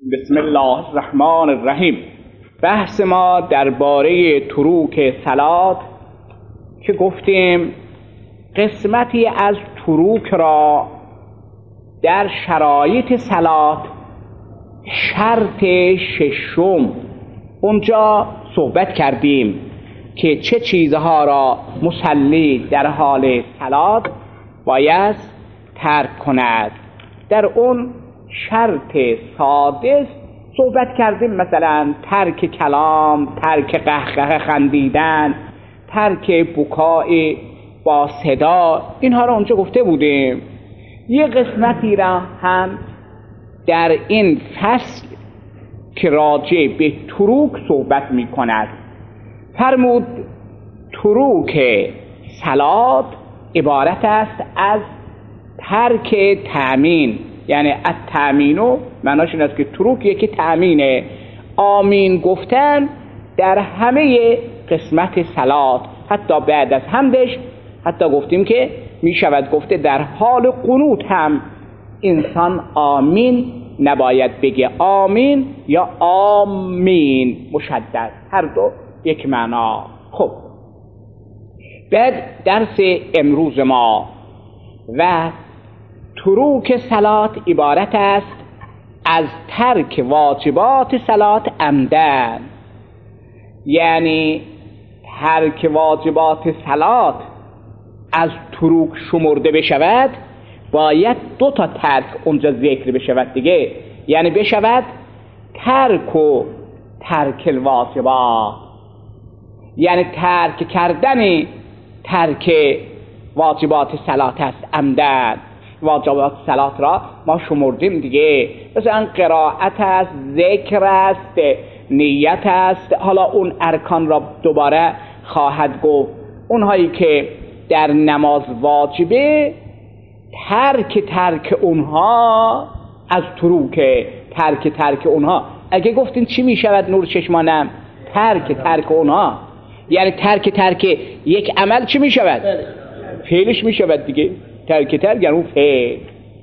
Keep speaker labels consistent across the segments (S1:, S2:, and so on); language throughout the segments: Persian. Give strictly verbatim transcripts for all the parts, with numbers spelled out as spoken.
S1: بسم الله الرحمن الرحیم. بحث ما درباره تروک صلات که گفتیم قسمتی از تروک را در شرایط صلات شرط ششم اونجا صحبت کردیم که چه چیزها را مصلی در حال صلات باید ترک کند. در اون شرط سادس صحبت کردیم، مثلا ترک کلام، ترک قهقه خندیدن، ترک بکای با صدا، اینها را اونجا گفته بودیم. یه قسمتی را هم در این فصل که راجع به تروک صحبت می کند فرمود تروک صلات عبارت است از ترک تأمین، یعنی التأمینو معناش این است که تروک یکی تأمینه. آمین گفتن در همه قسمت صلات، حتی بعد از حمدش، حتی گفتیم که می شود گفته در حال قنوت هم انسان آمین نباید بگه، آمین یا آمین مشدد، هر دو یک معنا. خب بعد درس امروز ما و تروک صلات عبارت است از ترک واجبات صلات عمدن، یعنی ترک واجبات صلات از تروک شمرده بشود باید دو تا ترک اونجا ذکر بشود دیگه، یعنی بشود ترک و ترک الواجبات، یعنی ترک کردن ترک واجبات صلات است عمدن. واجبات صلات را ما شمردیم دیگه، مثلا قرائت است، ذکر است، نیت است. حالا اون ارکان را دوباره خواهد گفت. اونهایی که در نماز واجبه ترک ترک اونها از تروک، ترک ترک اونها. اگه گفتین چی می شود نور چشمانم؟ ترک ترک اونها، یعنی ترک ترک یک عمل چی می شود؟ فعلش می شود دیگه. ترک ترک یعنی اون فعل.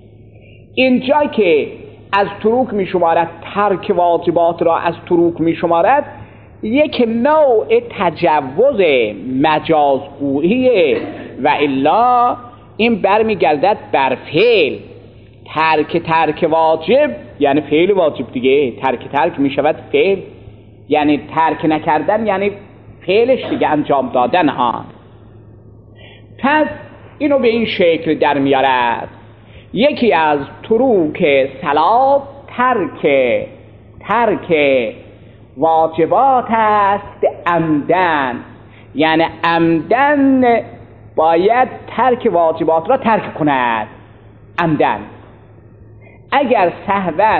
S1: اینجا که از تروک می شمارد ترک واجبات را از تروک می شمارد، یک نوع تجوز مجازگوییه و الا این برمی گردد بر فعل. ترک ترک واجب یعنی فعل واجب دیگه، ترک ترک می شود فعل، یعنی ترک نکردن یعنی فعلش دیگه، انجام دادن ها. پس اینو به این شکل در میارد. یکی از تروک صلات ترک ترک واجبات است عمدن، یعنی عمدن باید ترک واجبات را ترک کند عمدن. اگر سهوا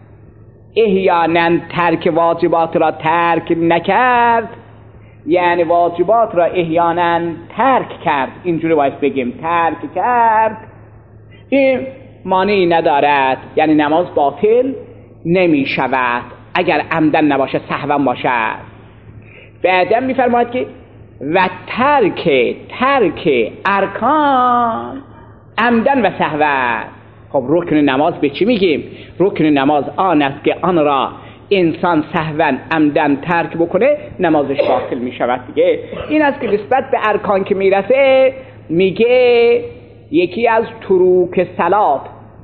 S1: احیانا ترک واجبات را ترک نکرد، یعنی واجبات را احیانا ترک کرد، اینجوری باید بگیم ترک کرد، این مانعی ندارد، یعنی نماز باطل نمی شود اگر عمدن نباشه، سهوا باشد. بعدم میفرماید که و ترک ترک ارکان عمدن و سهوا. خب رکن نماز به چی میگیم؟ رکن نماز آن است که آن را انسان سهوا عمدن ترک بکنه نمازش باطل می شود دیگه. این است که نسبت به ارکان که میرسه میگه یکی از تروک صلات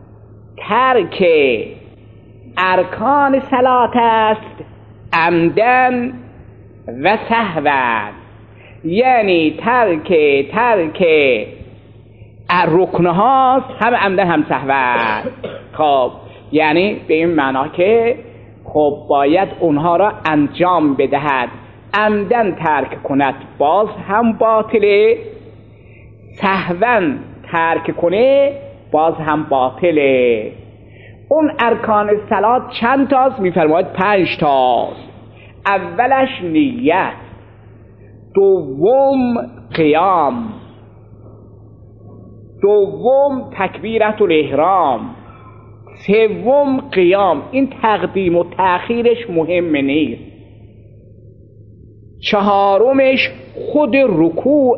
S1: ترک ارکان صلات است عمدن و سهوا، یعنی ترک ترک رکنهاست هم عمدن هم سهوا. خب یعنی به این معنا که خب باید اونها را انجام بدهد، عمدن ترک کند باز هم باطله، سهوا ترک کنه باز هم باطله. اون ارکان صلات چند تاست؟ میفرماید پنج تاست. اولش نیت، دوم قیام، دوم تکبیرت الاحرام، سوم قیام. این تقدیم و تأخیرش مهم نیست. چهارمش خود رکوع،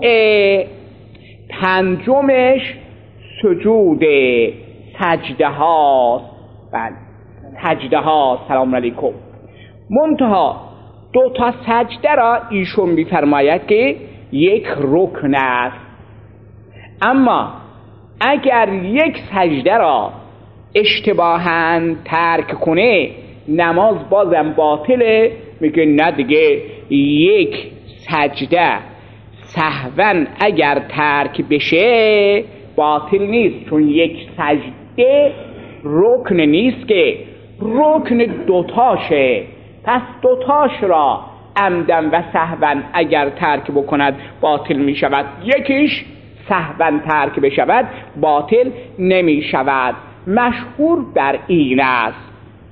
S1: پنجمش سجود سجده هاست. بله سجده ها سلام علیکم. منتها دو تا سجده را ایشون می‌فرماید که یک رکن است. اما اگر یک سجده را اشتباهاً ترک کنه نماز بازم باطله. میگه نه دیگه، یک سجده سهواً اگر ترک بشه باطل نیست، چون یک سجده رکن نیست که، رکن دوتاشه. پس دوتاش را عمدن و سهواً اگر ترک بکند باطل می شود، یکیش سهواً ترک بشود باطل نمی شود. مشهور بر این است.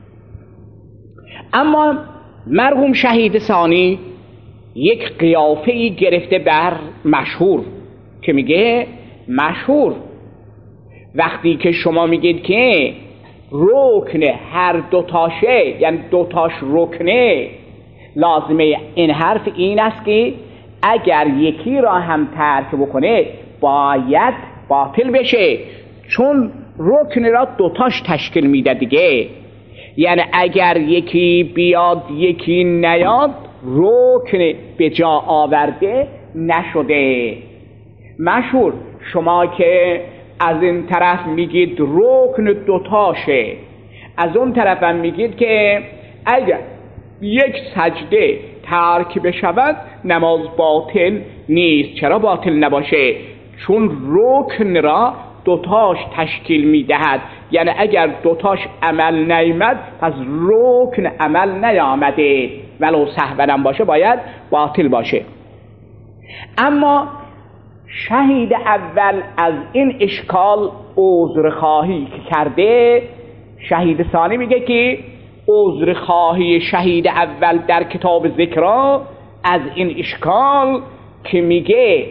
S1: اما مرحوم شهید ثانی یک قیافه‌ای گرفته بر مشهور که میگه مشهور وقتی که شما میگید که رکن هر دوتاشه، یعنی دوتاش رکنه، لازمه این حرف این است که اگر یکی را هم ترک بکنه باید باطل بشه، چون رکن را دوتاش تشکیل میده دیگه. یعنی اگر یکی بیاد یکی نیاد رکن به جا آورده نشده. مشهور شما که از این طرف میگید رکن دوتاشه، از اون طرف هم میگید که اگر یک سجده ترک بشود نماز باطل نیست. چرا باطل نباشه؟ چون رکن را دوتاش تشکیل میدهد. یعنی اگر دوتاش عمل نیامد پس رکن عمل نیامده، ولو سهوا باشه باید باطل باشه. اما شهید اول از این اشکال عذرخواهی کرده. شهید ثانی میگه که عذرخواهی شهید اول در کتاب ذکرا از این اشکال که میگه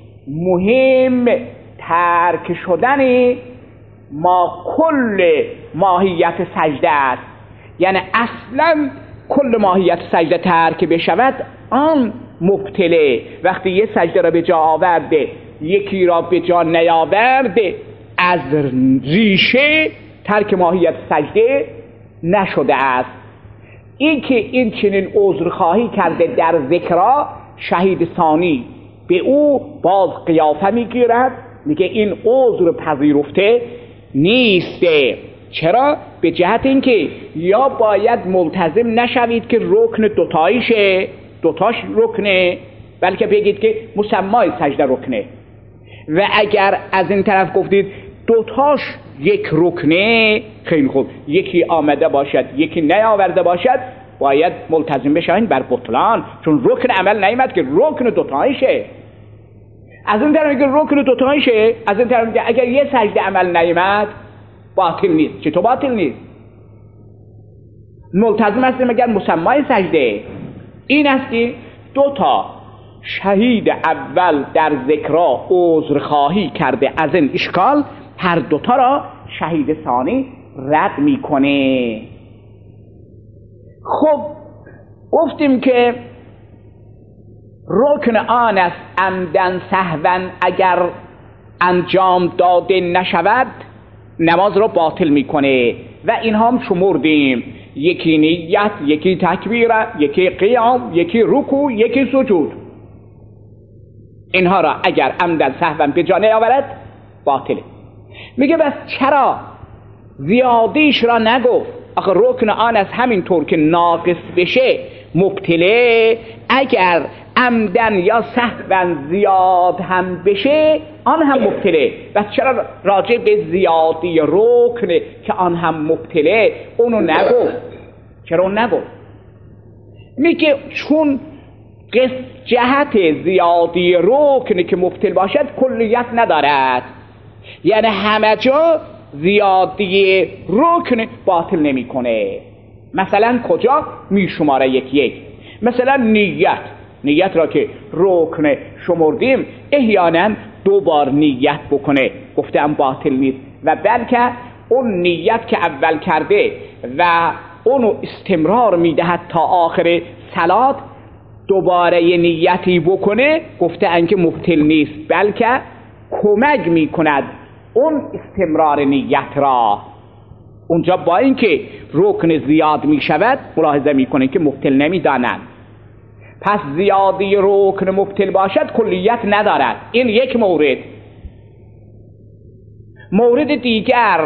S1: مهم ترک شدن ما کل ماهیت سجده است. یعنی اصلا کل ماهیت سجده ترک بشود آن مبتله. وقتی یه سجده را به جا آورده یکی را به جا نیاورده از ریشه ترک ماهیت سجده نشده است. این که این چنین عذرخواهی کرده در ذکرا شهید ثانی به او باز قیافه میگیرد، میگه این عذر پذیرفته نیسته. چرا؟ به جهت اینکه یا باید ملتزم نشوید که رکن دوتاییشه، دوتاش رکنه، بلکه بگید که مسمای سجده رکنه. و اگر از این طرف گفتید دوتاش یک رکنه، خیلی خوب، یکی آمده باشد یکی نیاورده باشد باید ملتزم بشوید بر بطلان، چون رکن عمل نیامد که رکن دوتاییشه. از این طرف میگه رکن دوتاییشه، از این طرف میگه اگر یه سجده عمل نیامد باطل نیست. چطور باطل نیست؟ ملتزم هستیم اگر مسمای سجده. این است که دو تا شهید اول در ذکرا عذرخواهی کرده از این اشکال، هر دوتا را شهید ثانی رد میکنه. خب گفتیم که رکن آن است عمدن سهوا اگر انجام داده نشود نماز را باطل میکنه و اینها هم شمردیم: یکی نیت، یکی تکبیر، یکی قیام، یکی رکوع، یکی سجود. اینها را اگر عمدن سهوا به جا نیاورد باطله. میگه بس چرا زیادیش را نگفت؟ آخه رکن آن از همین طور که ناقص بشه مبتله، اگر عمدن یا سهوا زیاد هم بشه آن هم مبتله. بس چرا راجع به زیادی رکن که آن هم مبتله اونو نگفت؟ چرا اون نگفت؟ میگه چون جهت زیادی رکن که مبتل باشد کلیت ندارد، یعنی همه جا زیادی رکن باطل نمی کنه. مثلا کجا میشماره یک یک؟ مثلا نیت، نیت را که رکن شمردیم احیانا دو بار نیت بکنه گفتم باطل نیست، و بلکه اون نیت که اول کرده و اونو استمرار میدهد تا آخر صلات دوباره یه نیتی بکنه گفته انکه مبطل نیست، بلکه کمک میکند اون استمرار نیت را. اونجا با اینکه رکن زیاد می شود ملاحظه می کنید که مبطل نمی دانند. پس زیادی رکن مبطل باشد کلیت ندارد. این یک مورد. مورد دیگر،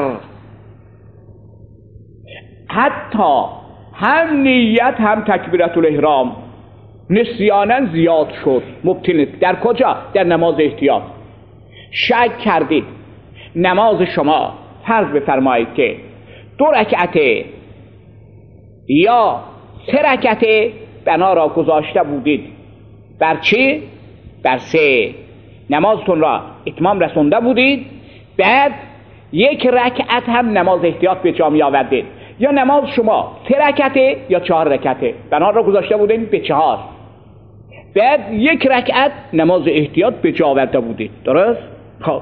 S1: حتی هم نیت هم تکبیرت الاحرام نسیاناً زیاد شد، مبطل. در کجا؟ در نماز احتیاط. شک کردید نماز شما فرض بفرمایید که دو رکعته یا سه رکعته بنا را گذاشته بودید. بر چی؟ بر سه. نمازتون را اتمام رسونده بودید، بعد یک رکعت هم نماز احتیاط به جا می آوردید. یا نماز شما سه رکعته یا چهار رکعته بنا را گذاشته بودید به چهار، بعد یک رکعت نماز احتیاط به جا آورده بودید. درست؟ خب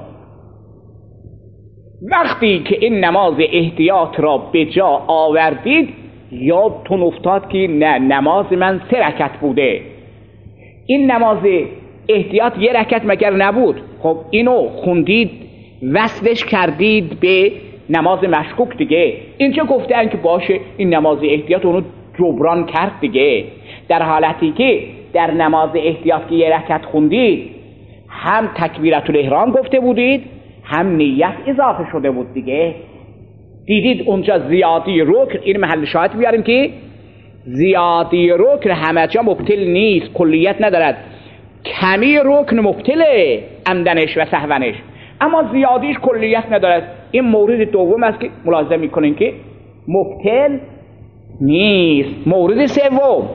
S1: وقتی که این نماز احتیاط را به جا آوردید یادتون افتاد که نه، نماز من سه رکعت بوده. این نماز احتیاط یه رکعت مگر نبود؟ خب اینو خوندید، وصلش کردید به نماز مشکوک دیگه. اینجا گفتن که باشه این نماز احتیاط اونو جبران کرد دیگه. در حالتی که در نماز احتیاط که یه رکعت خوندید هم تکبیرت الاحرام گفته بودید هم نیت اضافه شده بود دیگه. دیدید اونجا زیادی رکن، این محل شاهد بیاریم که زیادی رکن همه جا مبطل نیست، کلیت ندارد. کمی رکن مبطله، عمدنش و سهونش، اما زیادیش کلیت ندارد. این مورد دوم است که ملاحظه میکنین که مبطل نیست. مورد سوم،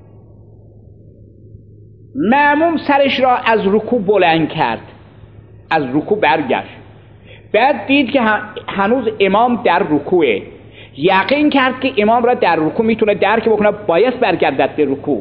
S1: مأموم سرش را از رکوع بلند کرد، از رکوع برگشت، بعد دید که هنوز امام در رکوعه، یقین کرد که امام را در رکوع میتونه درک بکنه، باید برگردد به رکوع.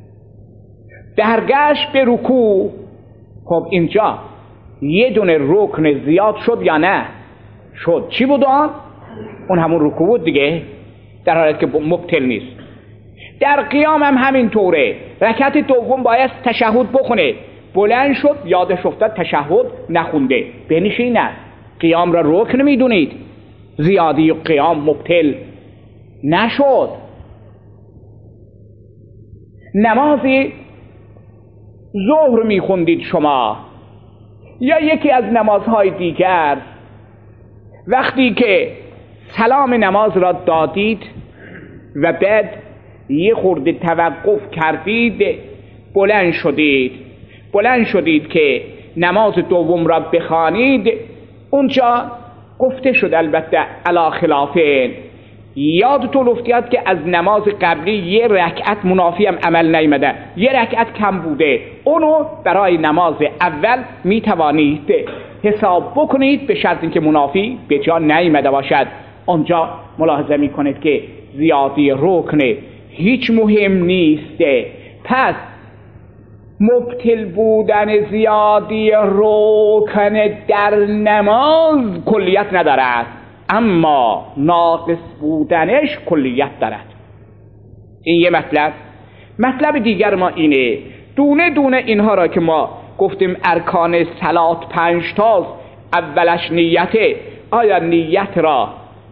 S1: برگشت به رکوع. خب اینجا یه دونه رکن زیاد شد یا نه؟ شد. چی بود آن؟ اون همون رکوع بود دیگه، در حالت که مبطل نیست. در قیام هم همین طوره. رکعت دوم باید تشهد بخونه، بلند شد یادش افتاد تشهد نخونده، بنشیند. قیام را رکن میدونید، زیادی قیام مبطل نشد. نمازی ظهر میخوندید شما یا یکی از نمازهای دیگر، وقتی که سلام نماز را دادید و بعد یه خورده توقف کردید، بلند شدید بلند شدید که نماز دوم را بخوانید، اونجا گفته شد البته علی خلافه، یادتون افتاد که از نماز قبلی یه رکعت منافی هم عمل نیامده، یه رکعت کم بوده، اونو برای نماز اول میتوانید حساب بکنید به شرط اینکه منافی به جا نیامده باشد. اونجا ملاحظه میکنید که زیادی رکن هیچ مهم نیسته. پس مبطل بودن زیادی رکن در نماز کلیت ندارد، اما ناقص بودنش کلیت دارد. این یه مطلب. مطلب دیگر ما اینه، دونه دونه اینها را که ما گفتیم ارکان صلات پنج تاست، اولش نیته. آیا نیت را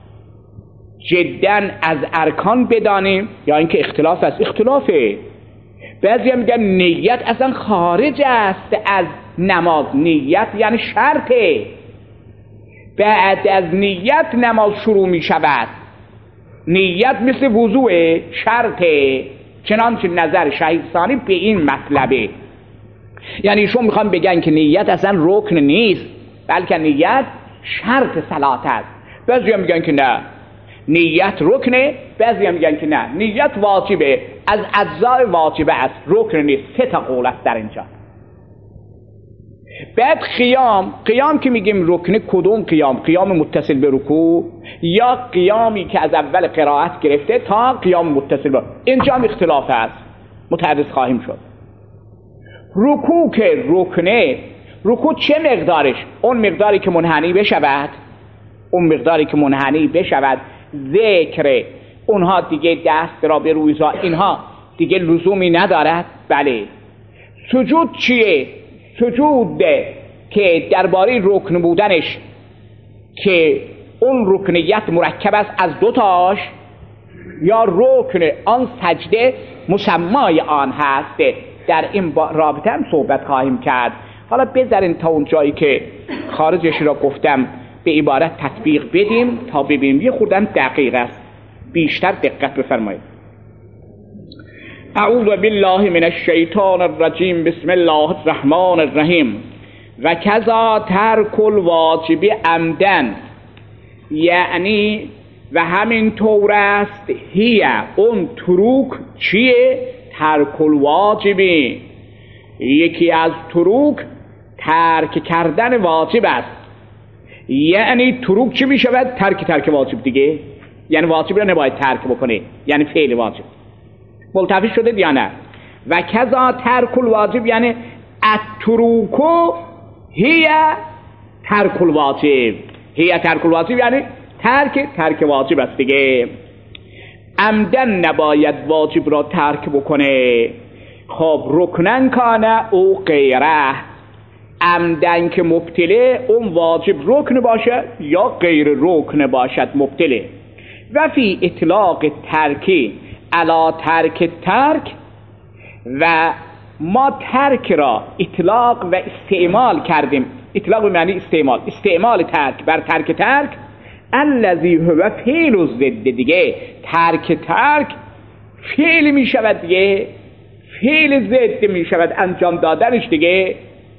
S1: جداً از ارکان بدانیم یا اینکه اختلاف است؟ اختلافه. بعضی هم میگن نیت اصلا خارج است از نماز، نیت یعنی شرطه، بعد از نیت نماز شروع می شود. نیت مثل وضوء، شرطه. چنانچه نظر شهید ثانی به این مطلبه. یعنی ایشون میخوام بگن که نیت اصلا رکن نیست، بلکه نیت شرط صلات است. بعضی هم میگن که نه نیت رکنه، بعضی هم میگن که نه نیت واجبه، از اجزای واجبه است، رکن نیست. سه تا قول است در اینجا. بعد قیام، قیام که میگیم رکنه، کدوم قیام؟ قیام متصل به رکوع یا قیامی که از اول قرائت گرفته تا قیام متصل به؟ اینجا هم اختلاف است، متحدث خواهیم شد. رکوع که رکنه، رکوع چه مقدارش؟ اون مقداری که منحنی بشود، اون مقداری که منحنی بشود. ذکر اونها دیگه دست را به روی زا، اینها دیگه لزومی ندارد. بله. سجود چیه؟ سجود که درباره رکن بودنش که اون رکنیت مرکب است از دو تاش یا رکن آن سجده مسمای آن هست. در این رابطه هم صحبت خواهیم کرد. حالا بذارین تا اون جایی که خارجش را گفتم به عبارت تطبیق بدیم تا ببینیم. یه خوردم دقیق است، بیشتر دقت بفرمایید. اعوذ بالله من الشیطان الرجیم. بسم الله الرحمن الرحیم. و کذا ترک الواجب عمدن، یعنی و همین طور است هی اون تروک چیه؟ ترک الواجبی، یکی از تروک ترک کردن واجب است. یعنی تروک چی می شود؟ ترک ترک واجب دیگه، یعنی واجب را نباید ترک بکنه، یعنی فعل واجب. ملتفی شده یا نه؟ و کذا ترک الواجب یعنی التروک هی ترک الواجب، هی ترک الواجب یعنی ترک ترک واجب است دیگه. عمدن نباید واجب را ترک بکنه. خب رکنن کانه او غیره، عمدن که مبتله اون واجب رکن باشد یا غیر رکن باشد مبتله. و فی اطلاق ترکی علا ترک ترک، و ما ترک را اطلاق و استعمال کردیم. اطلاق به معنی استعمال، استعمال ترک بر ترک ترک. الذی هو فعل الضد دیگه، ترک ترک فعل می شود دیگه، فعل ضد می شود انجام دادنش دیگه.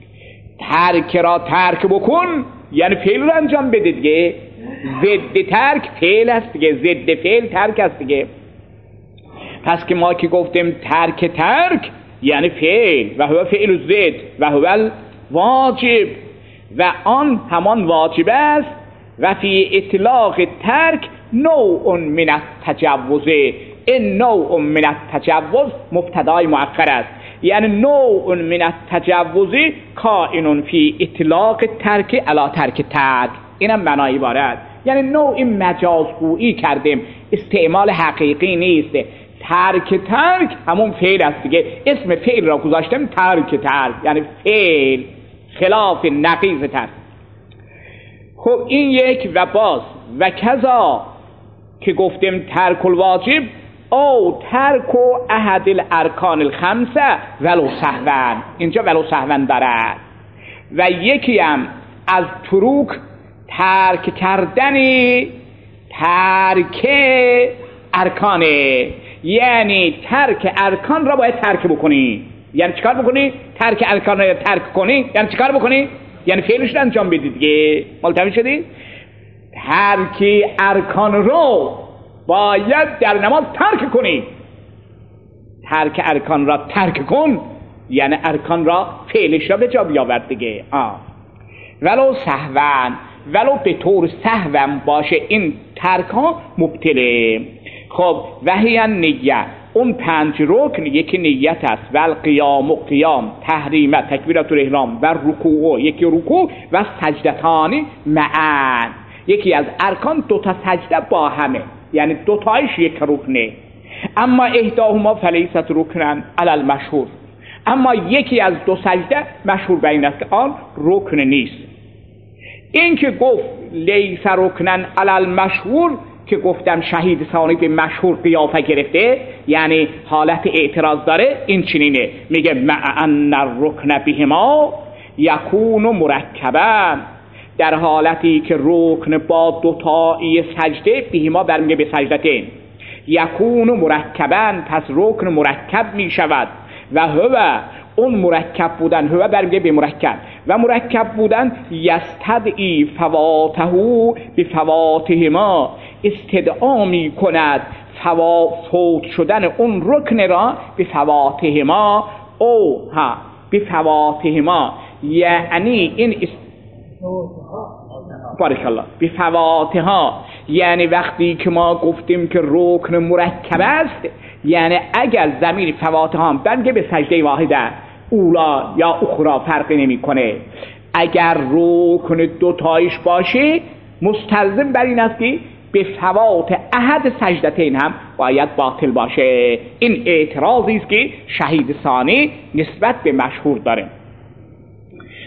S1: ترک را ترک بکن یعنی فعل را انجام بده دیگه. ضد ترک فعل است دیگه، ضد فعل ترک است دیگه. پس که ما که گفتیم ترک ترک یعنی فعل، و هو فعل ضد و هو واجب، و آن همان واجب است. و فی اطلاق ترک نوع من التجوز، این نوع من التجوز مبتدای مؤخر است، یعنی نوع من التجوز کائن فی اطلاق ترک علی ترک ترک. اینم معنای عبارت، یعنی نوع مجازگویی کردیم، استعمال حقیقی نیست. ترک ترک همون فعل است دیگه، اسم فعل را گذاشتیم ترک ترک یعنی فعل، خلاف نقیض ترک. خب این یک. و باز و کذا که گفتیم ترک الواجب او ترک احد الارکان الخمسه ولو سهوا، اینجا ولو سهوا دارد. و یکی هم از تروک ترک کردنی ترک ارکانه، یعنی ترک ارکان را باید ترک بکنی. یعنی چیکار بکنی؟ ترک ارکان را ترک کنی یعنی چیکار بکنی؟ یعنی فعلش رو انجام بدید دیگه. ملتفی شدی؟ ترک ارکان رو باید در نماز ترک کنی. ترک ارکان را ترک کن یعنی ارکان را فعلش را به جا بیاور دیگه. آه. ولو سهوا، ولو به طور سهوا باشه این ترک ها مبتله. خب وهی نیه، اون پنج رکن یکی نیت است، و القیام و قیام، تحریم تکبیرت الاحرام، و رکوع یکی رکوع، و سجدتان معا، یکی از ارکان دو تا سجده با همه، یعنی دو تایش یک رکنه. اما احداهما فلیست رکنن علی المشهور، اما یکی از دو سجده مشهور به این است که آن رکن نیست. این که گفت لیس رکنن علی المشهور که گفتم شهید ثانی به مشهور قیافه گرفته، یعنی حالت اعتراض داره. این چنینه، میگه مع ان الرکن بهما یکون مرکبا، در حالتی که رکن با دوتایی سجده بهما برمیگه به سجدتین، یکون مرکبا پس رکن مرکب میشود. و هو اون مرکب بودن، هو برمیگه به مرکب، و مرکب بودن یستدعی فواته به فواتهما، استدعا می کند فوت شدن اون رکن را به فواتهما، او ها به فواتهما، یعنی این است... بارک الله، به فواتها، یعنی وقتی که ما گفتیم که رکن مرکب است، یعنی اگر ضمیر فواتها هم برگه به سجده واحده، اولا یا اخرى فرقی نمی کنه. اگر رکن دوتایش باشه مستلزم بر این است که به فوات احد سجدتین هم باید باطل باشه. این اعتراضی است که شهید ثانی نسبت به مشهور داره.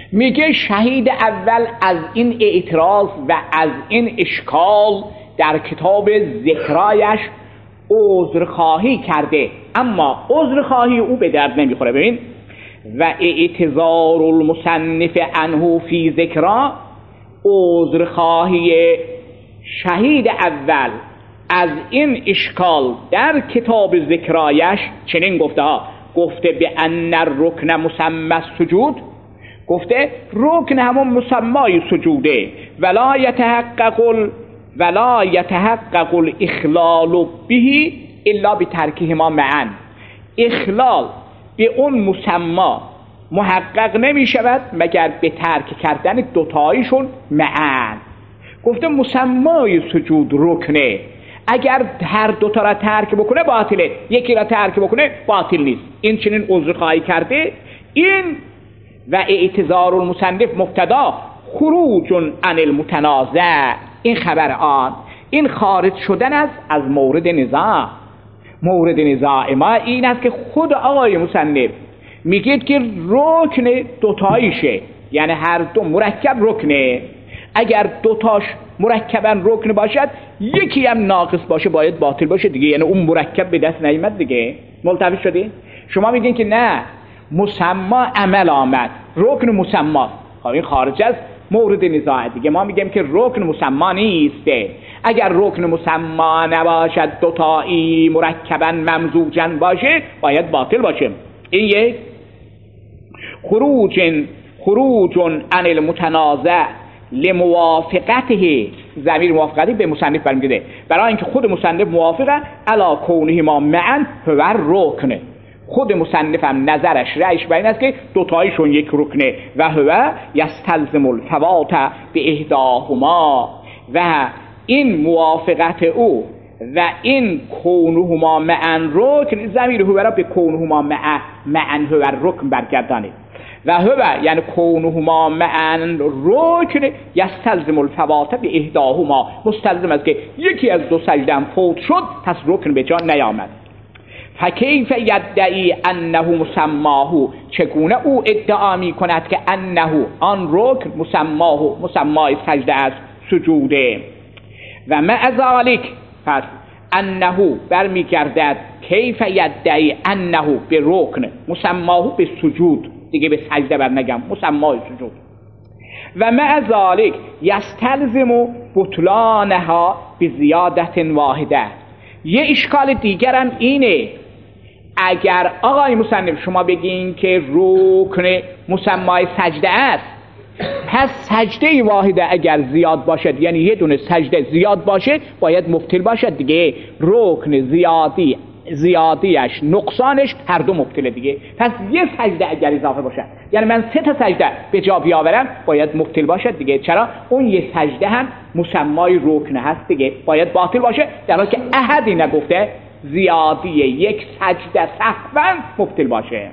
S1: میگه شهید اول از این اعتراض و از این اشکال در کتاب ذکرایش عذرخواهی کرده، اما عذرخواهی او به درد نمیخوره. ببین و اعتذار المصنف عنه فی ذکرا، عذرخواهی شهید اول از این اشکال در کتاب ذکرایش چنین گفته ها، گفته به ان الرکن مسمى السجود، گفته رکن همون مسمای سجوده، ولا یتحقق ولا یتحقق الاخلال به الا بترکهما معا، اخلال به اون مسما محقق نمی شود مگر به ترک کردن دوتایشون معا. گفته مسمای سجود رکنه، اگر هر دوتا را ترک بکنه باطله، یکی را ترک بکنه باطل نیست. این چنین عذرخواهی کرده. این و اعتذار المصنف مبتدا خروج عن المتنازع، این خبر آن، این خارج شدن است از مورد نزاع. مورد نزاع ما این است که خود آقای مصنف میگید که رکن دوتاییشه، یعنی هر دو مرکب رکنه، اگر دوتاش مرکبا رکن باشد یکی هم ناقص باشه باید باطل باشه دیگه، یعنی اون مرکب به دست نیامد دیگه. ملتفت شدی؟ شما میگین که نه مسما عمل آمد، رکن مسما، خب این خارج از مورد نزاع دیگه. ما میگیم که رکن مسما نیسته، اگر رکن مسما نباشد دوتایی مرکبا ممزوجا باشه باید باطل باشه. این یک خروج خروج عن المتنازع لموافقته، ضمیر موافقتی به مصنف برمیگرده برای اینکه خود مصنف موافقه علی کونهما معا هو رکن، خود مصنف هم نظرش رأیش بر این است که دوتایشون یک رکنه و هو یستلزم الفوات به احداهما، و این موافقت او و این کونهما معا رکن، ضمیر هو را به کونهما معا معا هو رکن برگردانید، و هو یعنی کونهما معا رکن یستلزم الفوات به احداهما، مستلزم است که یکی از دو سجده هم فوت شد پس رکن به جا نیامد. فکیف یدعی انه مسماه، چگونه او ادعا می کند که انه آن رکن مسماه مسمای سجده است سجوده. و مع ذلک پس انه برمیگردد کیف یدعی انه به رکن مسماه به سجود، دیگه به سجده بر نگم، مسمای سجود. و مع ذلک یستلزم بطلانها بزیادت واحده. یه اشکال دیگرم اینه، اگر آقای مصنف شما بگین که رکن مسمای سجده است، پس سجده واحده اگر زیاد باشد، یعنی یه دونه سجده زیاد باشه باید مبطل باشد دیگه. رکن زیادی زیادیش نقصانش هر دو مبطله دیگه. پس یه سجده اگر اضافه باشد، یعنی من سه تا سجده به جا بیاورم باید مبطل باشد دیگه. چرا؟ اون یه سجده هم مسمای رکن هست دیگه، باید باطل باشه، در حالی که احدی نگفته زیادی یک سجده سهوا مبطل باشه.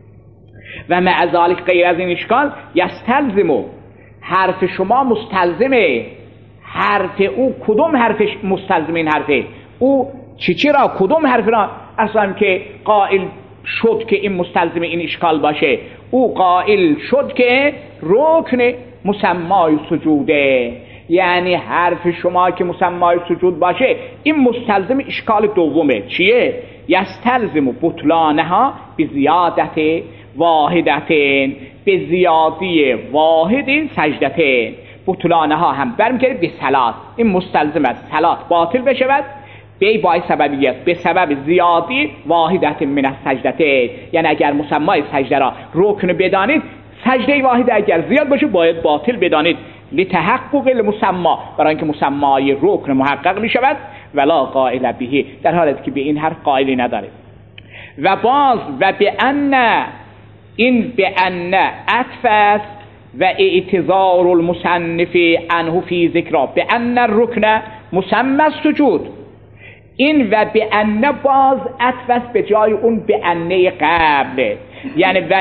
S1: و مع ذلک غیر از این اشکال یستلزم، حرف شما مستلزمه، حرف او کدوم حرفش مستلزم این حرفه؟ او چی چی را کدوم حرف را اصلا که قائل شد که این مستلزم این اشکال باشه؟ او قائل شد که رکن مسمای سجوده، یعنی حرف شما که مسمای سجود باشه این مستلزم اشکال دومه. چیه؟ یستلزم بطلانها به زیادت واحدتین، به زیادی واحد سجدتین. بطلانها هم برمیگرده به صلات، این مستلزم است صلات باطل بشود به بای سببیت، به سبب زیادی واحدت من السجدتین. یعنی اگر مسمای سجده را رکن بدانید، سجده واحد اگر زیاد باشه باید باطل بدانید. لتحقق المسما، برای اینکه مسمای رکن محقق می شود. ولا قائل به، در حالتی که به این حرف قائلی نداره. و باز و به ان، این به ان عطف است و اعتذار المصنف عنه فی ذکر به ان الرکن مسمى السجود. این و به ان باز عطف است به جای اون به انه قبل، یعنی و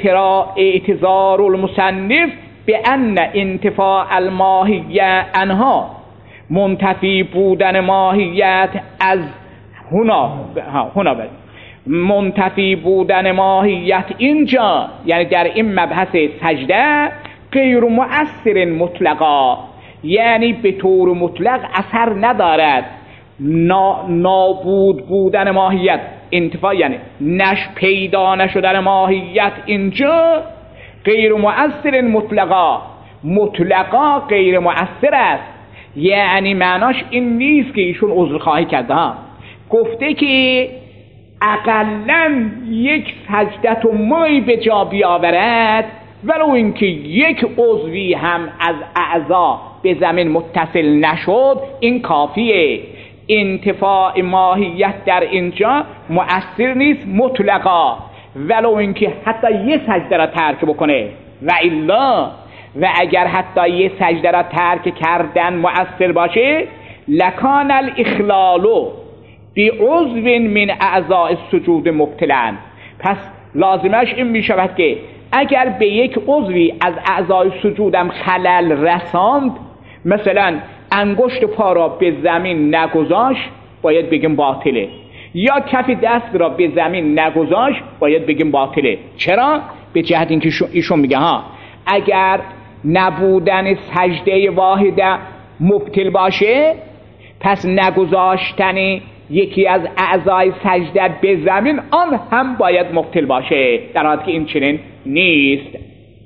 S1: اعتذار المصنف به ان انتفاع الماهیه انها، منتفی بودن ماهیت از هنا هنا بد. منتفی بودن ماهیت اینجا، یعنی در این مبحث سجده غیر مؤثر مطلقا، یعنی به طور مطلق اثر ندارد. نا نابود بودن ماهیت، انتفاع یعنی نش پیدا نشدن ماهیت اینجا غیر مؤثر مطلقا، مطلقا غیر مؤثر است. یعنی معناش این نیست که ایشون عذرخواهی کرده ها، گفته که اقلاً یک سجدت و مای به جا بیاورد ولو اینکه یک عضوی هم از اعضا به زمین متصل نشد، این کافیه. انتفاع ماهیت در اینجا مؤثر نیست مطلقا، ولو اینکه حتی یه سجده را ترک بکنه. و الا و اگر حتی یه سجده را ترک کردن مؤثر باشه، لکان الاخلال بعضو من اعضاء السجود مبتلا، پس لازمش این می شود که اگر به یک عضوی از اعضای سجودم خلل رساند، مثلا انگشت پا را به زمین نگذاشت، باید بگیم باطله، یا کف دست را به زمین نگذاشت، باید بگیم باطله. چرا؟ به جهت اینکه ایشون میگه ها اگر نبودن سجده واحده مبتل باشه، پس نگذاشتن یکی از اعضای سجده به زمین آن هم باید مبتل باشه، در حالی که این چنین نیست.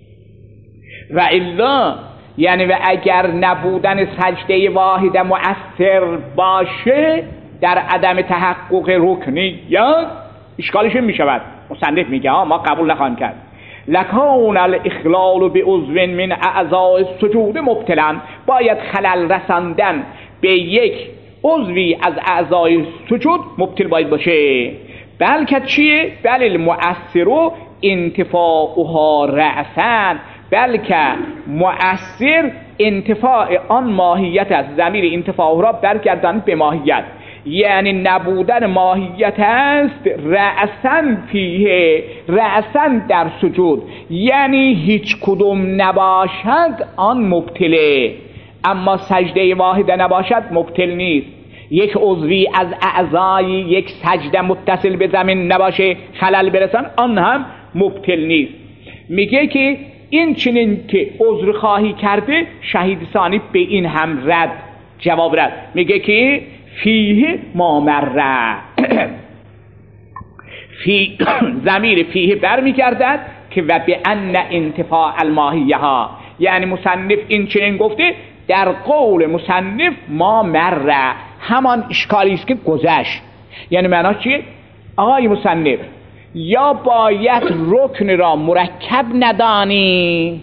S1: و الا یعنی و اگر نبودن سجده واحده مؤثر باشه در عدم تحقق رکنیت، اشکالش می شود. مصنف میگه ها ما قبول نخواهیم کرد. لکان الاخلال بعضو من اعضاء السجود مبتلا، باید خلل رساندن به یک عضوی از اعضای سجود مبتل باید باشه. بلکه چیه؟ بل المؤثر انتفاعها رأسا، بلکه مؤثر انتفاع آن ماهیت از ضمیر انتفاع را برگردان به ماهیت، یعنی نبودن ماهیت است رأسا فیه، رأسا در سجود، یعنی هیچ کدوم نباشد آن مبتله. اما سجده واحده نباشد مبتل نیست. یک عضوی از اعضای یک سجده متصل به زمین نباشه خلل برسن، آن هم مبتل نیست. میگه که این چنین که عذر خواهی کرده، شهید ثانی به این هم رد جواب رد، میگه که فیه ما مره فی ضمیر فیه برمیگردد که و به ان انتفاع الماهیه ها، یعنی مصنف این چنین گفته در قول مصنف ما مره، همان اشکالی است که گذشت. یعنی معناش چیه؟ آقای مصنف یا باید رکن را مرکب ندانی،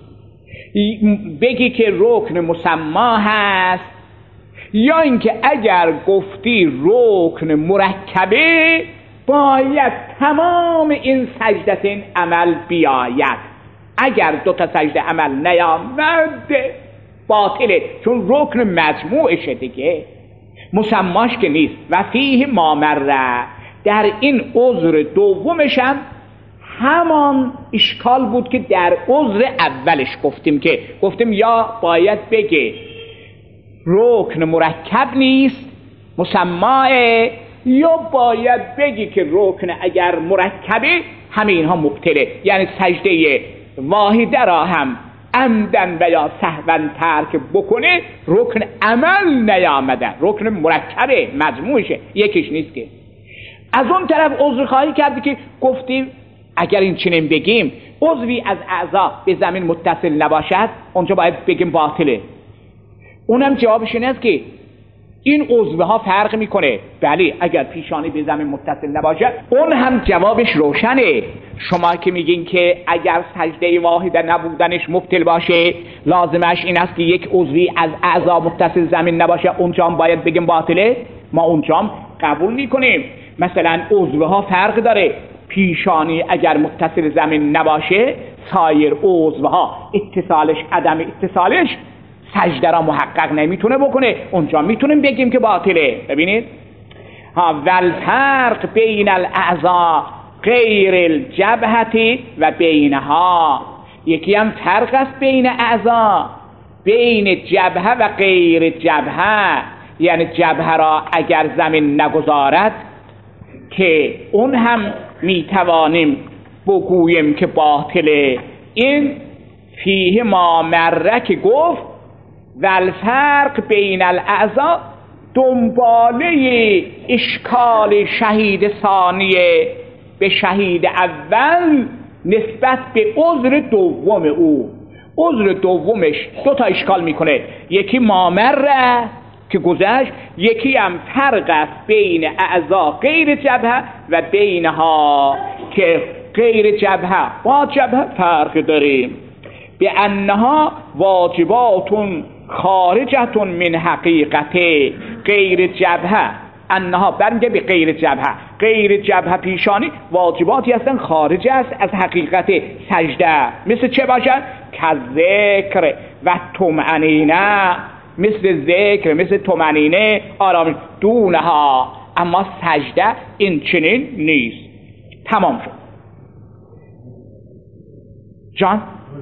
S1: بگی که رکن مسما هست، یا اینکه اگر گفتی رکن مرکبه باید تمام این سجدتین عمل بیاید. اگر دو تا سجده عمل نیامد باطله، چون رکن مجموعشه دیگه، مسماش که نیست. و فیه ما مره، در این عذر دومش هم همان اشکال بود که در عذر اولش گفتیم، که گفتیم یا باید بگه رکن مرکب نیست مسماه، یا باید بگی که رکن اگر مرکبه همه اینها مبتله، یعنی سجده واحده را هم عمدن و یا سهوا ترک بکنه رکن عمل نیامده، رکن مرکبه مجموعشه، یکیش نیست. که از اون طرف عذر خواهی کردی که گفتیم اگر این چنین بگیم عضوی از اعضا به زمین متصل نباشد، اونجا باید بگیم باطله. اونم جوابش این است که این عضوها فرق میکنه. بله اگر پیشانی به زمین متصل نباشد، اون هم جوابش روشنه. شما که میگین که اگر سجده واحده نبودنش مبتل باشه، لازمش این است که یک عضوی از اعضا متصل زمین نباشه، اونجا هم باید بگیم باطله. ما اونجا هم قبول میکنیم. مثلا عضوها فرق داره، پیشانی اگر متصل زمین نباشه، سایر عضوها اتصالش عدم اتصالش سجده را محقق نمیتونه بکنه، اونجا میتونیم بگیم که باطله. ببینید ها، والفرق بین الاعضاء غیر الجبهه و بینها، یکی هم فرق است بین اعضا، بین جبهه و غیر جبهه، یعنی جبهه را اگر زمین نگذارد که اون هم میتوانیم بگوییم که باطله. این فیه ما مره که گفت و الفرق بین الاعضا دنباله اشکال شهید ثانیه به شهید اول نسبت به عذر دوم او. عذر دومش دو تا اشکال میکنه، یکی مامره که گذشت، یکی هم فرق است بین اعضا غیر جبهه و بینها که غیر جبهه با جبهه فرق داریم. به انها واجبات خارجه من حقیقت غیر جبهه، انها برمیگه به غیر جبهه، غیر جبهه پیشانی واجباتی هستن خارج است از حقیقت سجده. مثل چه باشد؟ که ذکر و طمأنینه، مثل ذکر، مثل طمأنینه، آرامش، دونها. اما سجده این چنین نیست. تمام شد. جان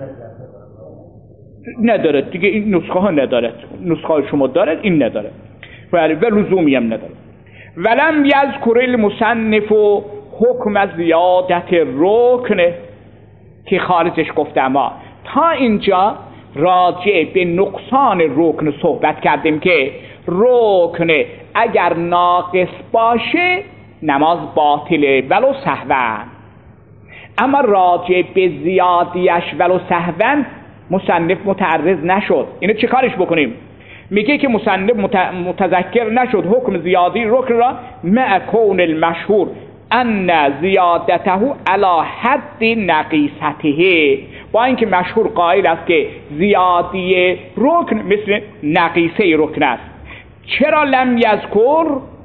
S1: نداره دیگه، این نسخه ها نداره، نسخه شما داره، این نداره و لزومی هم نداره. ولم یذکر المصنف حکم زیادت رکن که خارجش گفته. ما تا اینجا راجع به نقصان رکن صحبت کردیم که رکن اگر ناقص باشه نماز باطله ولو سهوا، اما راجع به زیادیش ولو سهوا مصنف متعرض نشد. اینو چه کارش بکنیم؟ میگه که مصنف متذکر نشد حکم زیادی رکن را مع کون المشهور ان زیادته علی حد نقیصته، با اینکه مشهور قائل است که زیادی رکن مثل نقیصه رکن است. چرا لم یذکر؟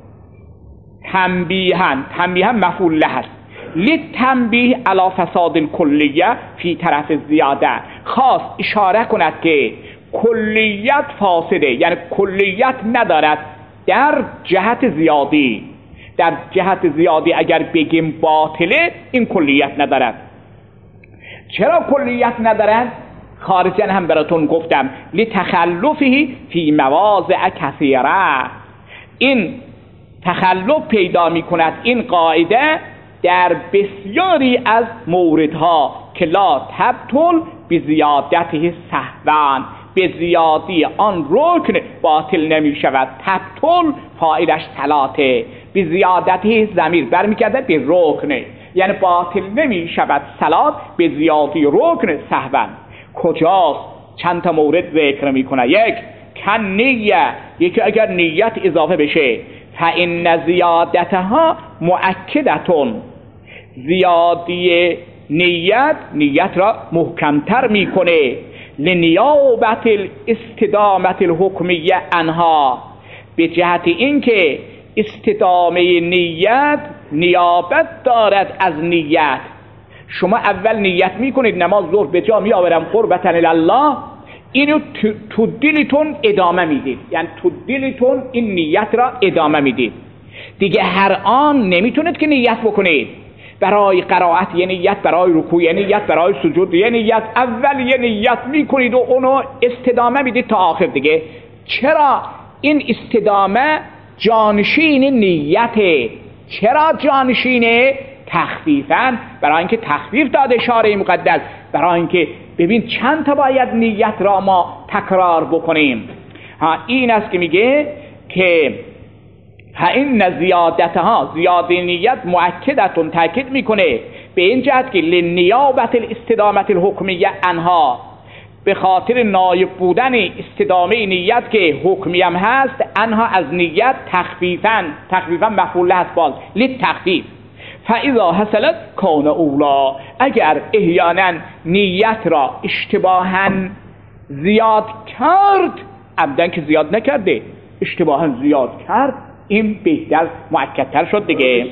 S1: تنبیها، تنبیها مفعول له است، للتنبیه علی فساد الکلیه فی طرف زیاده، خواست اشاره کند که کلیت فاسده، یعنی کلیت ندارد در جهت زیادی. در جهت زیادی اگر بگیم باطله، این کلیت ندارد. چرا کلیت ندارد؟ خارجا هم براتون گفتم لتخلفه فی مواضع کثیره، این تخلف پیدا می کند این قاعده در بسیاری از موردها که لا تبطل بزیادته سهوا، به زیادی آن رکن باطل نمی شود. تبطل فاعلش صلاته، به زیادته ضمیر برمیگرده به رکن، یعنی باطل نمی شود صلات به زیادی رکن سهوا. کجاست؟ چند تا مورد ذکر میکنه. یک کن نیه، یکی اگر نیت اضافه بشه، فإن زیادتها مؤکدتون، زیادی نیت نیت را محکمتر میکنه. لنیابت الاستدامت الحکمیه انها، به جهت اینکه استدامه نیت نیابت دارد از نیت. شما اول نیت میکنید نماز ظهر به جا میآورم قربتا الله، اینو تو دلتون ادامه میدید، یعنی تو دلتون این نیت را ادامه میدید. دیگه هر آن نمیتونید که نیت بکنید برای قرائت یه نیت، برای رکوع یه نیت، برای سجود یه نیت. اول یه نیت میکنید و اونو استدامه میدید تا آخر دیگه. چرا؟ این استدامه جانشین نیته. چرا جانشینه؟ تخفیفاً، برای اینکه تخفیف داده شارع مقدس، برای اینکه ببین چند تا باید نیت را ما تکرار بکنیم. ها این است که میگه که این زیادتها، زیاده نیت مؤکدتون، تاکید میکنه به این جهت که لنیابت الاستدامت الحکمیه انها، به خاطر نایب بودن استدامه نیت که حکمی هم هست، انها از نیت تخفیفاً، تخفیفاً مفعول هست باز للتخفیف. فاذا حصلت کان اولا، اگر احیانا نیت را اشتباها زیاد کرد، عمدن که زیاد نکرده، اشتباها زیاد کرد، این بهتر مؤکدتر شد دیگه.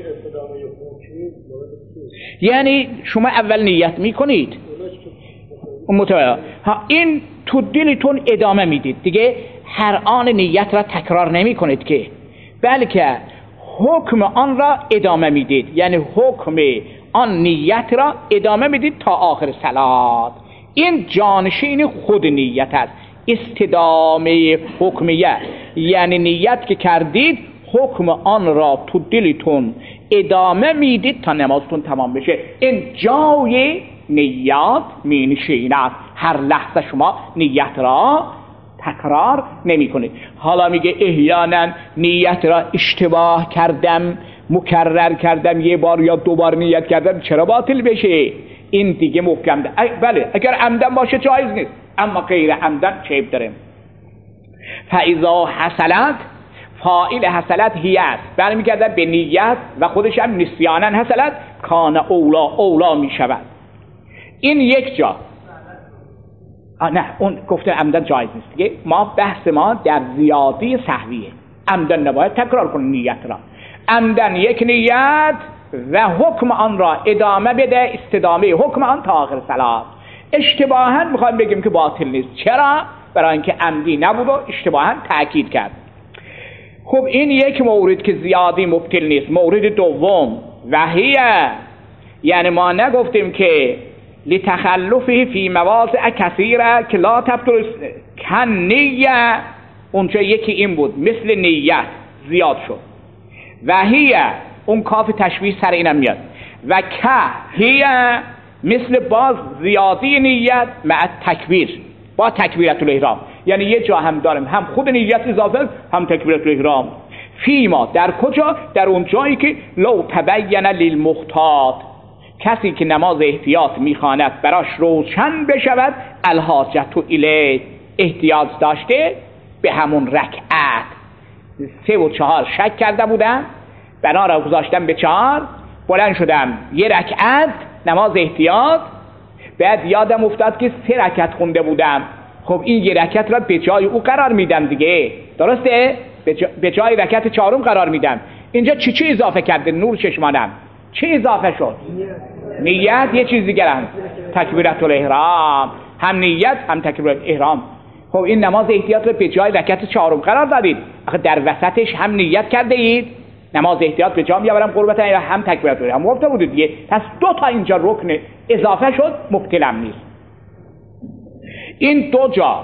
S1: یعنی شما اول نیت میکنید متوجه ها، این تو دلتون ادامه میدید دیگه، هر آن نیت را تکرار نمی کنید که، بلکه حکم آن را ادامه میدید، یعنی حکم آن نیت را ادامه میدید تا آخر صلات. این جانشین خود نیت است، استدامه حکمیه، یعنی نیت که کردید حکم آن را تو دلتون ادامه میدید تا نمازتون تمام بشه. این جای نیات می نشیند. هر لحظه شما نیت را تکرار نمی کنید. حالا میگه احیانا نیت را اشتباه کردم، مکرر کردم، یه بار یا دو بار نیت کردم، چرا باطل بشه؟ این دیگه محکم ده. بله اگر عمدن باشه جایز نیست، اما غیر عمدن چیب داره. فاذا حصلت، فاعل حصلت هی است، برمیگرده به نیت و خودش هم نسیانا حصلت کان اولا اولا می شود. این یک جا. آه نه اون گفته عمدن جایز نیست دیگه. ما بحث ما در زیادی سهویه. عمدن نباید تکرار کنه نیت را. عمدن یک نیت و حکم آن را ادامه بده، استدامه حکم آن تا آخر صلات. اشتباها میخوایم بگیم که باطل نیست. چرا؟ برای اینکه عمدی نبود و اشتباها تأکید کرد. خب این یک مورد که زیادی مبطل نیست. مورد دوم وحیه، یعنی ما نگفتیم که لتخلفه فی مواضع کثیره که لا تبطل کن نیه، اونجا یکی این بود مثل نیت زیاد شد. وحیه اون کاف تشبیه سر اینم میاد. و که هیه مثل باز زیادی نیت مع تکبیر، با تکبیرت الاحرام، یعنی یه جا هم داریم هم خود نیت اضافه هم تکبیرت الاحرام. فیما در کجا؟ در اون جایی که لو تبین للمختار، کسی که نماز احتیاط میخواند براش روشن بشود، الحاجت الیه، احتیاج داشته به همون رکعت. سه و چهار شک کرده بودم، بنا را گذاشتم به چهار، بلند شدم یه رکعت نماز احتیاط، بعد یادم افتاد که سه رکعت خونده بودم. خب این یه رکعت را به جای او قرار میدم دیگه، درسته؟ به جای رکعت چهارم قرار میدم. اینجا چی چی اضافه کرده نور چشمانم؟ چی اضافه شد؟ نیت. یه چیز دیگر هم تکبیرت الاحرام، هم نیت هم تکبیرت الاحرام. خب این نماز احتیاط رو به جای رکعت چهارم قرار دادید، آخه در وسطش هم نیت کرده اید نماز احتیاط به جا میآورم قربت، هم تکبیرت الاحرام گفته بودید دیگه. پس دو تا اینجا رکن اضافه شد، مبطلم نیست. این دو جا.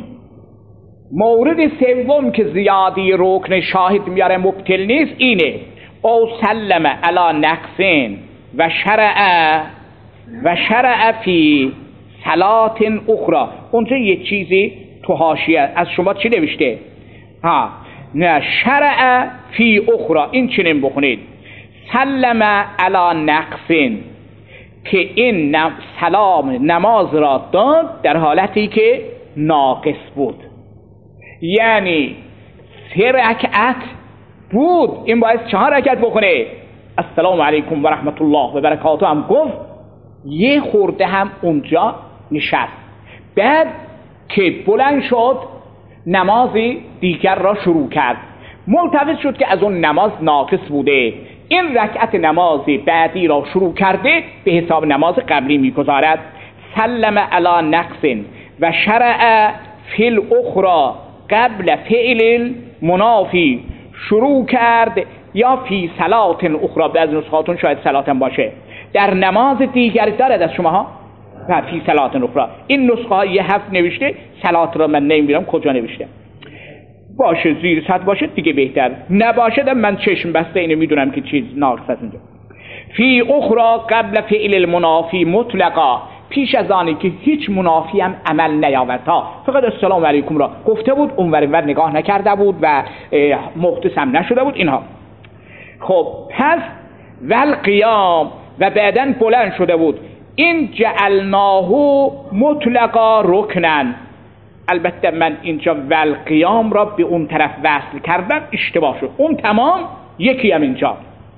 S1: مورد سوم که زیادی رکن شاهد میاره مبطل نیست اینه او سلم علی نقصین و شرع و شرع فی صلات اخرى. اونجا یه چیزی تو حاشیه از شما چی نوشته؟ ها نه شرع فی اخرى، این چنین بخونید سلم علی نقصین، که این سلام نماز را داد در حالتی که ناقص بود، یعنی سه رکعت بود، این باید چهار رکعت بخونه. السلام علیکم و رحمت الله و برکاته هم گفت، یه خورده هم اونجا نشست، بعد که بلند شد نمازی دیگر را شروع کرد، ملتفت شد که از اون نماز ناقص بوده، این رکعت نماز بعدی را شروع کرده به حساب نماز قبلی میگذارد. سلم علی نقص و شرع فی الاخرى قبل فعل منافی، شروع کرد یا فی صلات اخرى، بعضی نسخاتون شاید صلات هم باشه، در نماز دیگر دارد از شما ها و فی صلات اخرى. این نسخه ها یه هفت نوشته، صلات را من نمیدونم کجا نوشته. باشه زیر سطح باشه دیگه بهتر، نباشه من چشم بسته اینو میدونم که چیز ناقص است. اینجا فی اخرى قبل فعل المنافی مطلقا، پیش از آنی که هیچ منافی هم عمل نیاورد، تا فقط السلام علیکم را گفته بود، اونور ور نگاه نکرده بود و محدث هم نشده بود اینها. خب پس والقیام، و بعدن بلند شده بود، این جعلناه مطلقا رکنن. البته من اینجا والقیام را به اون طرف وصل کردم، اشتباه شد، اون تمام یکی هم اینجا.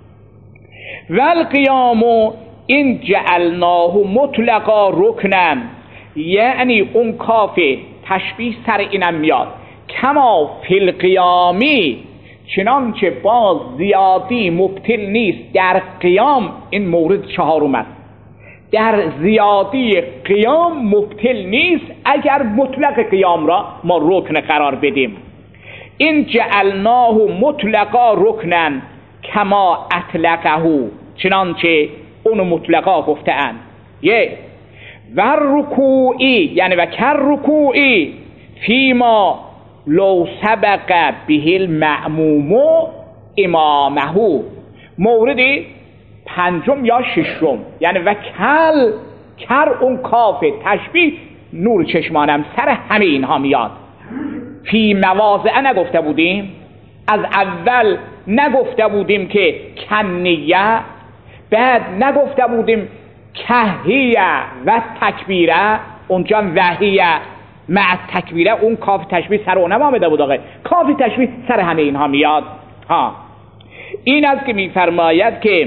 S1: والقیام این جعلناه مطلقا رکنن، یعنی اون کاف تشبیه سر اینم میاد، کما فی القیامی، چنانچه باز زیادی مبطل نیست در قیام. این مورد چهارم است، در زیادی قیام مبطل نیست اگر مطلق قیام را ما رکن قرار بدیم. این جعلناه مطلقا رکنن کما اطلقه، چنانچه اونو مطلقا گفته‌اند. یک و رکوعی، یعنی و کر رکوعی فیما لو سبق به المأموم امامه، مورد پنجم یا ششم، یعنی و کل کر اون کاف تشبیه نور چشمانم سر همه اینها میاد. فی مواضع نگفته بودیم؟ از اول نگفته بودیم که کنیه، بعد نگفته بودیم کهیه و تکبیره، اونجا وحیه مع تکبیره، اون کاف تشبیه سر اونم آمده بود آقای، کاف تشبیه سر همه اینها میاد. ها این است که میفرماید که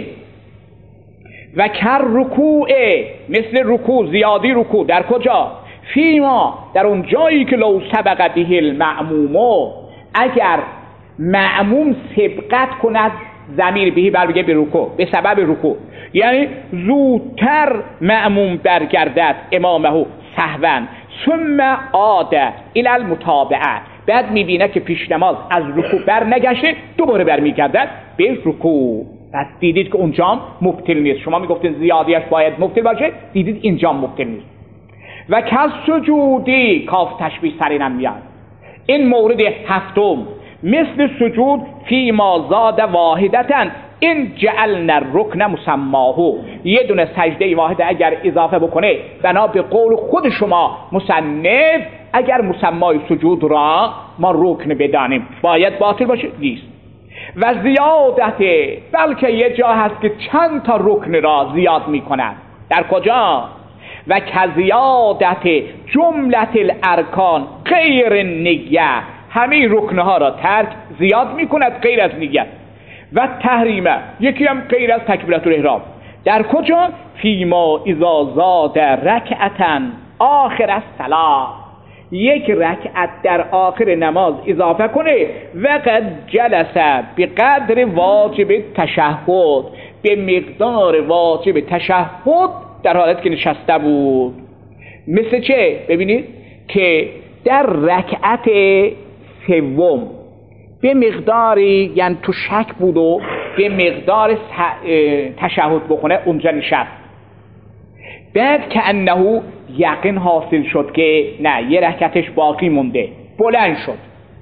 S1: و کر رکوع، مثل رکوع، زیادی رکوع در کجا؟ فیما، در اون جایی که لو سبق به المعموم، اگر معموم سبقت کند، ضمیر بهی بر بگه به رکوع، به سبب رکوع، یعنی زودتر معموم برگردد امامه سهوا ثم عاد الی المتابعه، بعد میبینه که پیش نماز از رکوع بر نگشته، دوباره برمیگردد به رکوع. پس دیدید که اونجام مبطل نیست. شما میگفتید زیادیش باید مبطل باشه، دیدید اینجام مبطل نیست. و کس سجودی، کاف تشبیه سرینم میاد. این مورد هفتم، مثل سجود فی ما زاد واحدتن این جعلنا الرکن مسماهو، یه دونه سجده واحده اگر اضافه بکنه بنا به قول خود شما مصنف، اگر مسمای سجود را ما رکن بدانیم باید باطل باشه؟ نیست. و زیادت، بلکه یه جا هست که چند تا رکن را زیاد میکنند. در کجا؟ و کزیادت جملت الارکان غیر نیه، همه رکنها را ترک زیاد میکند غیر از نیت. و تحریمه، یکی هم غیر از تکبیرت الاحرام. در کجا؟ فیما اذا زاد رکعتا آخر الصلاه، یک رکعت در آخر نماز اضافه کنه و قد جلس به قدر واجب تشهد، به مقدار واجب تشهد در حالت که نشسته بود. مثل چه؟ ببینید که در رکعت سوم به مقداری، یعنی تو شک بود و به مقدار تشهد بخونه اونجا نشست، بعد که انه یقین حاصل شد که نه یه رکعتش باقی مونده، بلند شد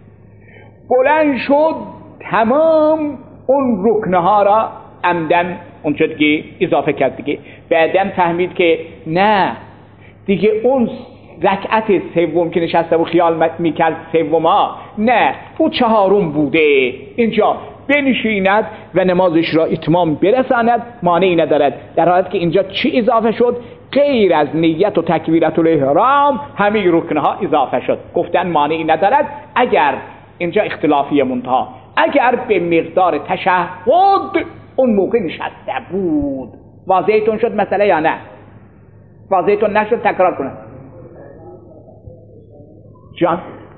S1: بلند شد تمام اون رکنها را عمدن اونجا دیگه اضافه کرد دیگه. بعدم فهمید که نه دیگه اون رکعت سوم که نشسته و خیال میکرد سوما، نه او چهارم بوده، اینجا بنشیند و نمازش را اتمام برساند، مانعی ندارد. در حالت که اینجا چی اضافه شد؟ غیر از نیت و تکبیرت الاحرام همه رکنها اضافه شد. گفتن مانعی ندارد اگر اینجا اختلافی منتها، اگر به مقدار تشهد اون موقع نشسته بود. واضحتون شد مسئله یا نه؟ واضحتون نشد تکرار کنم جان.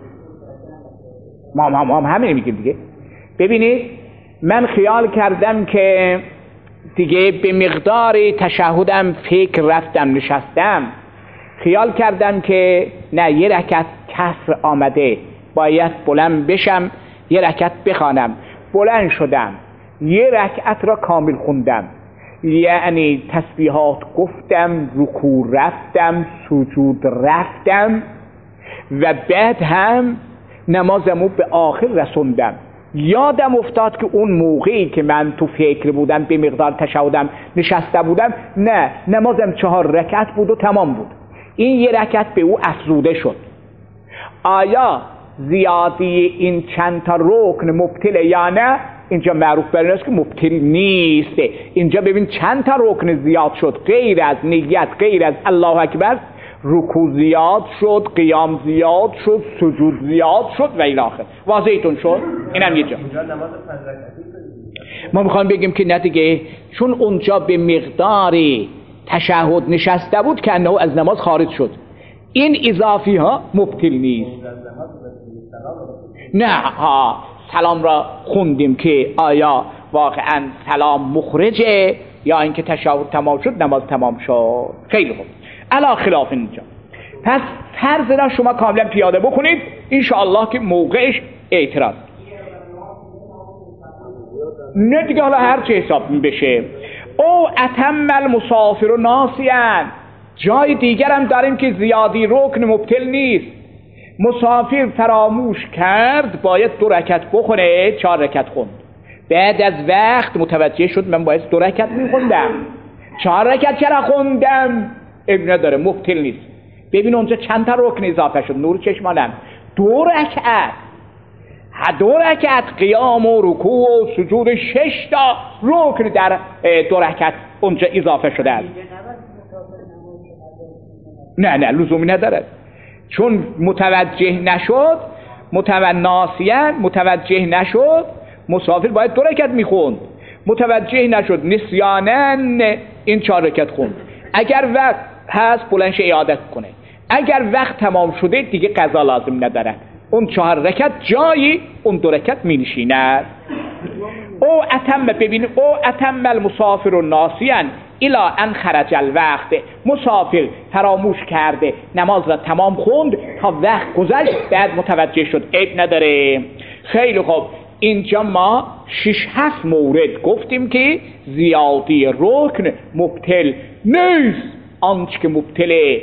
S1: ما هم هم همین میگیم دیگه. ببینید من خیال کردم که دیگه به مقدار تشهدم فکر رفتم نشستم، خیال کردم که نه یه رکعت کسر آمده باید بلند بشم یه رکعت بخوانم. بلند شدم یه رکعت را کامل خوندم، یعنی تسبیحات گفتم، رکوع رفتم، سجود رفتم و بعد هم نمازمو به آخر رسوندم. یادم افتاد که اون موقعی که من تو فکر بودم به مقدار تشهدم نشسته بودم، نه نمازم چهار رکعت بود و تمام بود. این یه رکعت به او افزوده شد. آیا زیادی این چند تا رکن مبطل یا نه؟ اینجا معروف بر این است که مبطل نیست. اینجا ببین چند تا رکن زیاد شد، غیر از نیت، غیر از الله اکبر، رکوع زیاد شد، قیام زیاد شد، سجود زیاد شد و الی آخر. واضحتون شد؟ اینم یه جا ما میخوایم بگیم که نه دیگه، چون اونجا به مقداری تشهد نشسته بود که انه از نماز خارج شد. این اضافی ها مبطل نیست. نه ها سلام را خوندیم که آیا واقعا سلام مخرجه یا اینکه تشهد تمام شد نماز تمام شد. خیلی خوب، علا خلاف اینجا. پس فرض را شما کاملا پیاده بکنید انشاءالله که موقعش اعتراض نه دیگه. حالا هر چه حساب بشه. او اتم المسافر و ناسیان، جای دیگر هم داریم که زیادی رکن مبطل نیست. مسافر فراموش کرد باید دو رکعت بخونه، چهار رکعت خوند. بعد از وقت متوجه شد من باید دو رکعت میخوندم، چهار رکعت چرا خوندم؟ ابن نداره، مبطل نیست. ببین اونجا چند تا رکن اضافه شد نور چشمانم، دو رکعت، دو رکعت قیام و رکوع و سجود، شش تا رکن در دو رکعت اونجا اضافه شده است. نه نه لزومی ندارد، چون متوجه نشد، متوجه ناسیان متوجه نشد، مسافر باید دو رکعت میخوند، متوجه نشد نسیانن این چهار رکعت خوند. اگر وقت هست بلنش اعادت کنه، اگر وقت تمام شده دیگه قضا لازم ندارد، اون چهار رکعت جایی اون دو رکعت می نشیند. او اتم ببین او اتم المسافر ناسیان الی ان خرج الوقت، مسافر فراموش کرده نماز را تمام خوند تا وقت گذشت بعد متوجه شد، عیب نداره. خیلی خوب، اینجا ما شش هفت مورد گفتیم که زیادی رکن مبطل نیست، آنچه که مبطل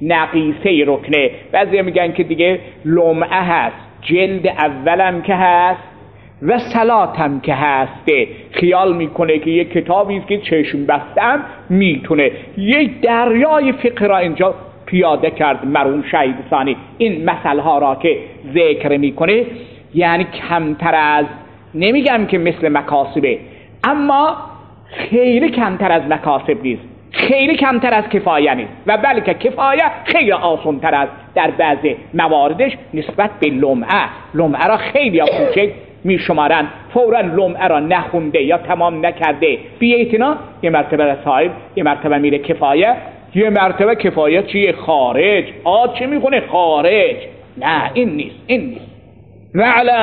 S1: نقیصه رکنه. بعضی میگن که دیگه لمعه هست، جلد اولم که هست و صلاتم که هسته، خیال میکنه که یک کتابی است که چشم بستم میتونه یک دریای فقه را اینجا پیاده کرد. مرحوم شهید ثانی این مسئله ها را که ذکر میکنه یعنی کمتر از، نمیگم که مثل مکاسبه، اما خیلی کمتر از مکاسب نیست، خیلی کمتر از کفایه نیست، و بلکه کفایه خیلی آسان‌تر است در بعضی مواردش نسبت به لمعه. لمعه را خیلی کوچک می شمارن، فورا لمعه را نخونده یا تمام نکرده بی اعتنا یه مرتبه رسائل، یه مرتبه میره کفایه، یه مرتبه کفایه چیه؟ خارج. آ چه میخونه؟ خارج. نه این نیست، این نیست. وعلم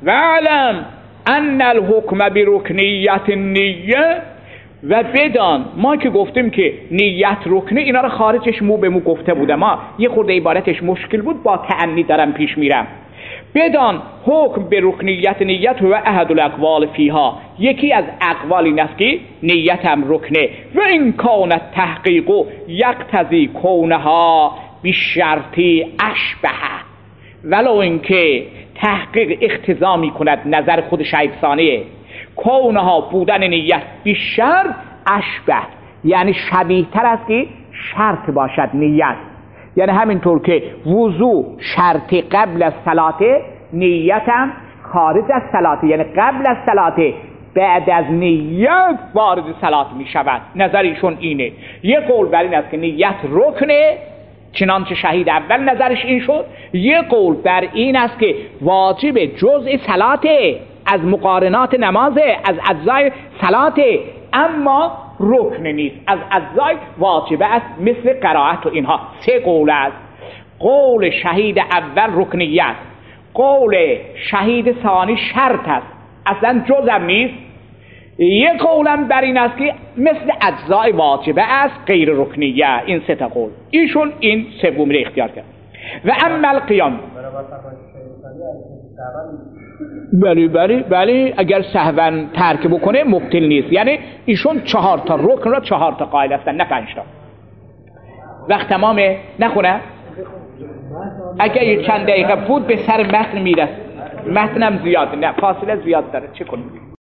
S1: وعلم ان الحکم برکنیت النیه، و بدان ما که گفتیم که نیت رکنه، اینا رو خارجش مو به مو گفته بودم، ما یه خورده عبارتش مشکل بود، با تأنی دارم پیش میرم. بدان حکم به رکنیت نیت و احد الاقوال فیها، یکی از اقوال این است که نیت هم رکنه. و این کانت تحقیق یقتضی کونها بشرطی اشبه، ولو اینکه تحقیق اقتضا می کند، نظر خود شهید ثانیه، کونها بودن نیت بیشتر اشبه، یعنی شبیه تر است که شرط باشد نیت. یعنی همینطور که وضو شرط قبل از صلات، نیتم خارج از صلات، یعنی قبل از صلات بعد از نیت وارد صلات می شود. نظرشون اینه. یه قول بر این است که نیت رکنه، چنانچه شهید اول نظرش این شد. یه قول بر این است که واجب جزء صلاته، از مقارنات نمازه، از اجزای صلاته، اما رکن نیست، از اجزای واجبه است، مثل قرائت و اینها. سه قول است. قول شهید اول رکنیت، قول شهید ثانی شرط است، اصلا جزم نیست. یک قولم بر این است که مثل اجزای واجبه است، غیر رکنیه. این سه تا قول، ایشون این سومی رو اختیار کرد. و اما القیام، بله بله بله اگر سهوا ترک بکنه مبطل نیست. یعنی ایشون چهار تا رکن را چهار تا قائل هستن، نه پنج تا. وقت تمامه، نخونه. اگر یه چند دقیقه بود به سر متن میرسه، متنم زیاد، نه فاصله زیاد داره، چه کنیم؟